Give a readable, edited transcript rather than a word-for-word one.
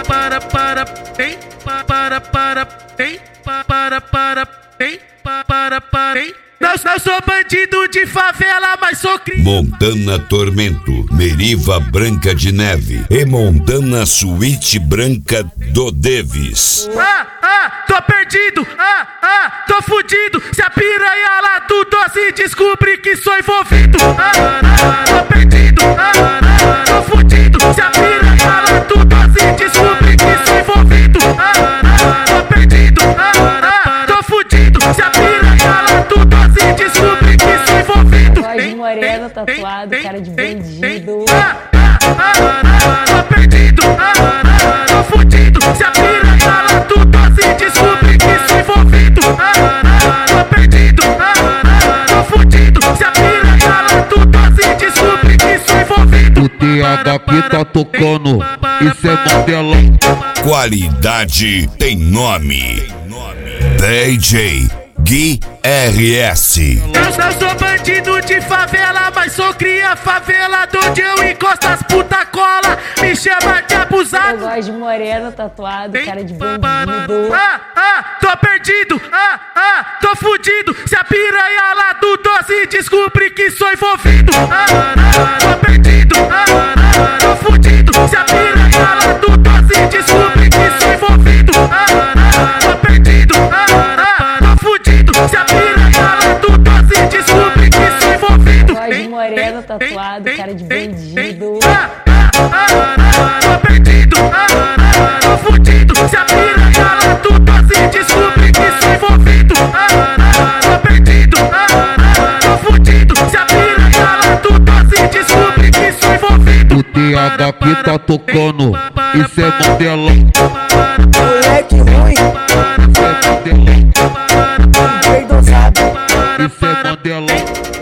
Não sou bandido de favela, mas sou crime. Montana Tormento, Meriva Branca de Neve e Montana Suíte Branca do Davis. Tô perdido, tô fudido. Se a piranha lá do doce descobre que sou envolvido. Tô perdido, tô fudido. Se a piranha lá do doce descobre que sou envolvido. Tô perdido, tô fudido. Se a piranha lá do doce descobre que sou envolvido. Voz de moreno, tatuado, cara de bandido. Tô perdido, tô fudido. Se a piranha lá do doce descobre que sou envolvido. Tô perdido, tô fudido. Se a piranha lá do doce descobre que sou envolvido. O THP tá tocando, isso é modelão. Qualidade tem nome. DJ Gui RS. Eu sou bandido de favela, mas sou cria favela. Onde eu encosto as puta cola, me chama de abusado. Eu gosto de moreno, tatuado, cara de bandido. Tô perdido, tô fudido. Se a piranha lá do doce descobre que sou envolvido. Tô perdido, tô fudido. Se a piranha lá do doce descobre que sou envolvido. Tô perdido, tô fudido. Se a piranha lá do doce descobre que sou envolvido. Voz de moreno, tatuado, cara de bandido. Tô perdido, tô fudido. Se a piranha lá do doce descobre que sou envolvido. Tô perdido, tô fudido. Se a piranha lá do doce descobre que sou envolvido. O THP tá tocando, isso é modelão. Moleque ruim, Isso é modelão. quem não sabe. Isso é modelão.